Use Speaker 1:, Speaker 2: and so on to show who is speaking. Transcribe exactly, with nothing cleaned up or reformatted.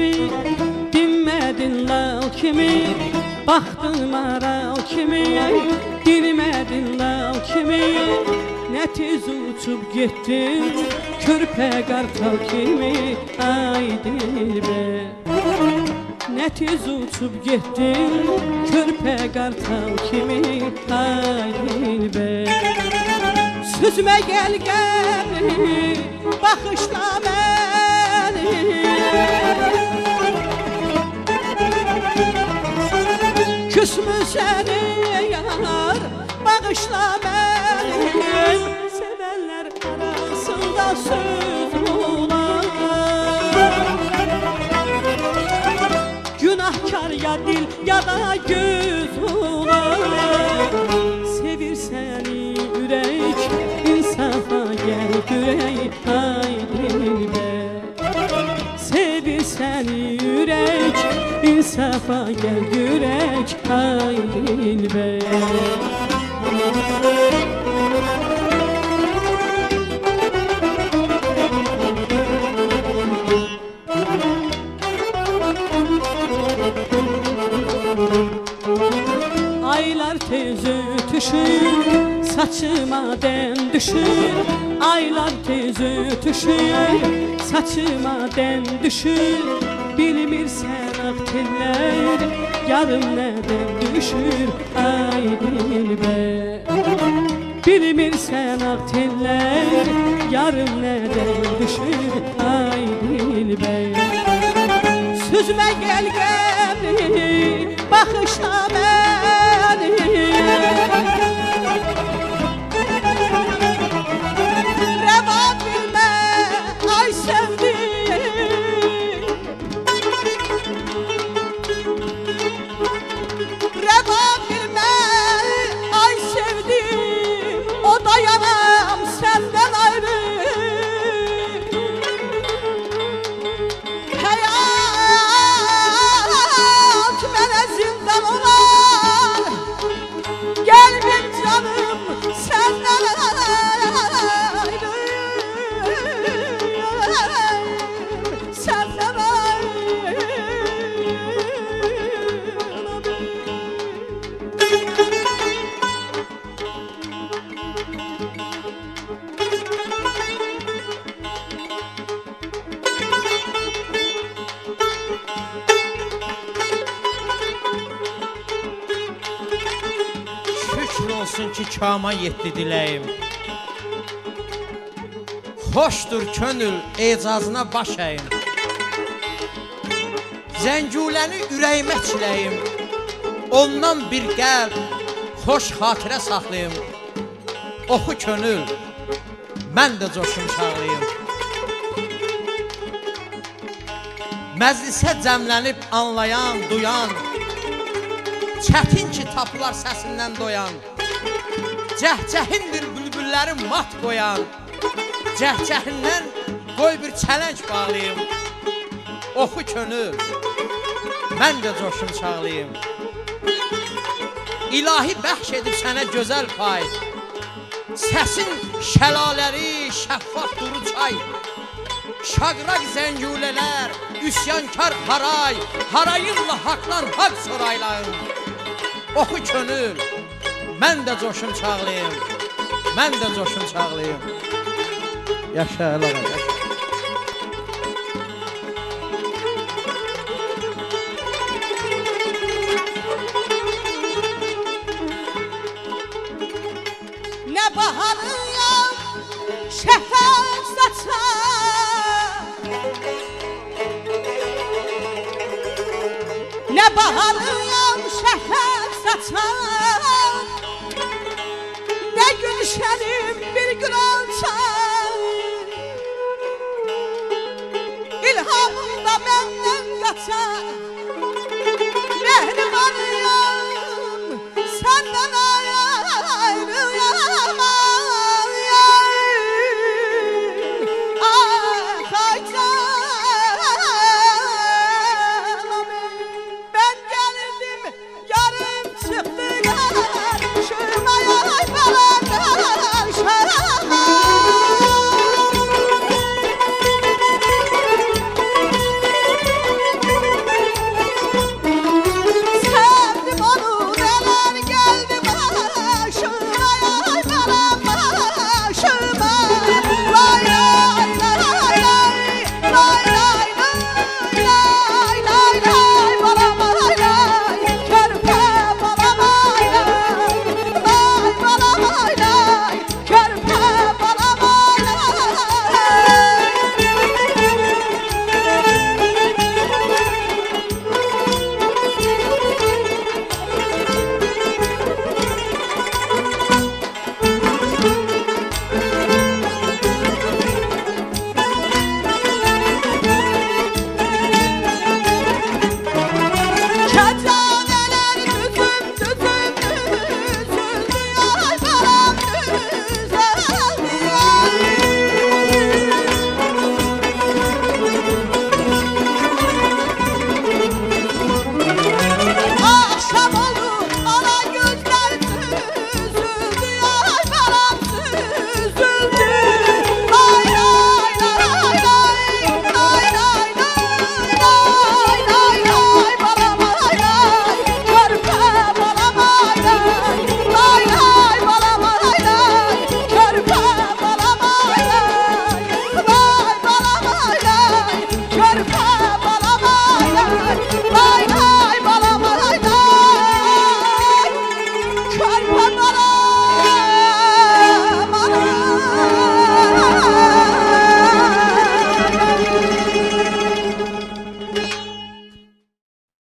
Speaker 1: kimi, dinmedin lal kimi, baktın maral kimi, dinmedin lal kimi. Ne tez uçup gittin körpe kartal kimi, ay dilber. Ne tez uçup gittin körpe kartal kimi, ay dilber. Süzme gel gel bakışla beni, küsmü seni yar bağışla beni. Sevenler arasında söz olar, günahkar ya dil ya da göz olar. Sevirseni yürek insafa gel yürek, ay dilber. Sevirseni yürek insafa gel yürek, ay dilber. Aylar tez ötüşür, saçıma den düşür. Aylar tez ötüşür, saçıma den düşür. Bilmirsen ak teller, yarım nereden düşür, ay dilber. Bilmirsen ak teller, yarım nereden düşür, ay dilber. Süzme gel gel bakışla beni, reva bilme ay sevdim. Reva bilme ay sevdim, o dayanam senden ayrı.
Speaker 2: Olsun ki kama yetti diləyim. Xoşdur könül ecazına baş əyim. Zənguləni ürəyimə çiləyim. Ondan bir qəlb xoş xatirə saxlayım. Oxu könül, mən də coşum çağlayım. Məclisə cəmlənib anlayan, duyan, çətin ki tapılar səsindən doyan. Cəhcəhindir bülbüllərin mat qoyan, cəhcəhindən qoy bir çələng bağlayım. Oxu könül, mən də coşum çağlayım. İlahi bəxş edib sənə gözəl pay, səsin şəlaləri şəffaf duru çay. Şaqraq zəngulələr, üsyankar haray, harayınla haqlan haq soraylayın. Oxu könül, mən də coşum çağlayım, mən də coşum çağlayım. Yaşa əlaqa, yaşa.
Speaker 1: Ne baharıyam şəfəq saçar, ne baharıyam şəfəq saçar, ne gülşənim bir gül açar. İlhamımda mən